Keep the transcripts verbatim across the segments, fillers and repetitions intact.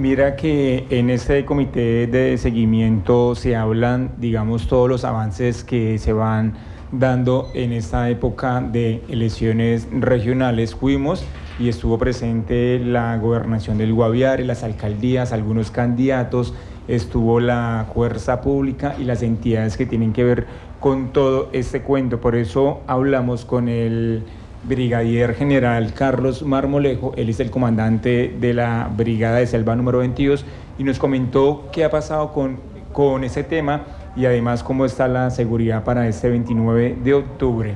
Mira que en este comité de seguimiento se hablan, digamos, todos los avances que se van dando en esta época de elecciones regionales. Fuimos y estuvo presente la gobernación del Guaviare, las alcaldías, algunos candidatos, estuvo la fuerza pública y las entidades que tienen que ver con todo este cuento. Por eso hablamos con el brigadier general Carlos Marmolejo. Él es el comandante de la brigada de selva número veintidós y nos comentó qué ha pasado con, con ese tema y además cómo está la seguridad para este veintinueve de octubre.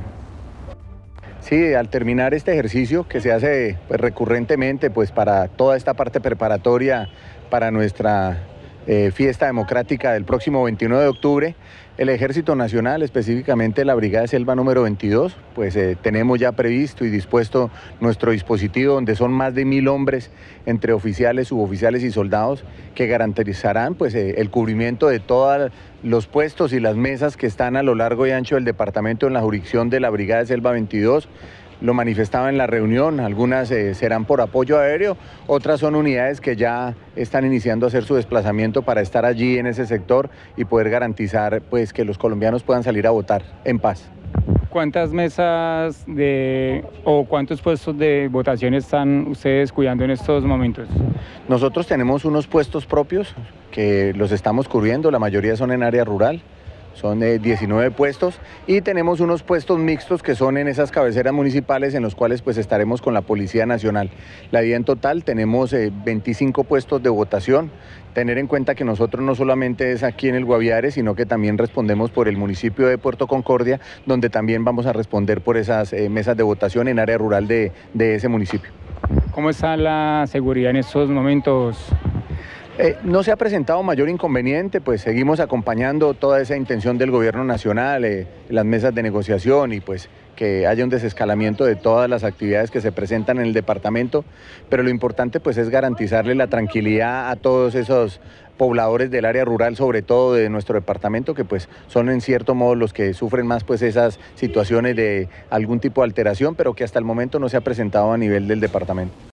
Sí, al terminar este ejercicio que se hace pues, recurrentemente pues, para toda esta parte preparatoria para nuestra eh, fiesta democrática del próximo veintinueve de octubre, el Ejército Nacional, específicamente la Brigada de Selva número veintidós, pues eh, tenemos ya previsto y dispuesto nuestro dispositivo donde son más de mil hombres entre oficiales, suboficiales y soldados que garantizarán pues, eh, el cubrimiento de todos los puestos y las mesas que están a lo largo y ancho del departamento en la jurisdicción de la Brigada de Selva veintidós. Lo manifestaba en la reunión, algunas eh, serán por apoyo aéreo, otras son unidades que ya están iniciando a hacer su desplazamiento para estar allí en ese sector y poder garantizar pues, que los colombianos puedan salir a votar en paz. ¿Cuántas mesas de o cuántos puestos de votación están ustedes cuidando en estos momentos? Nosotros tenemos unos puestos propios que los estamos cubriendo, la mayoría son en área rural. Son eh, diecinueve puestos y tenemos unos puestos mixtos que son en esas cabeceras municipales en los cuales pues estaremos con la Policía Nacional. La idea en total tenemos eh, veinticinco puestos de votación. Tener en cuenta que nosotros no solamente es aquí en el Guaviare, sino que también respondemos por el municipio de Puerto Concordia, donde también vamos a responder por esas eh, mesas de votación en área rural de, de ese municipio. ¿Cómo está la seguridad en estos momentos? Eh, no se ha presentado mayor inconveniente, pues seguimos acompañando toda esa intención del gobierno nacional, eh, las mesas de negociación y pues que haya un desescalamiento de todas las actividades que se presentan en el departamento, pero lo importante pues es garantizarle la tranquilidad a todos esos pobladores del área rural, sobre todo de nuestro departamento, que pues son en cierto modo los que sufren más pues esas situaciones de algún tipo de alteración, pero que hasta el momento no se ha presentado a nivel del departamento.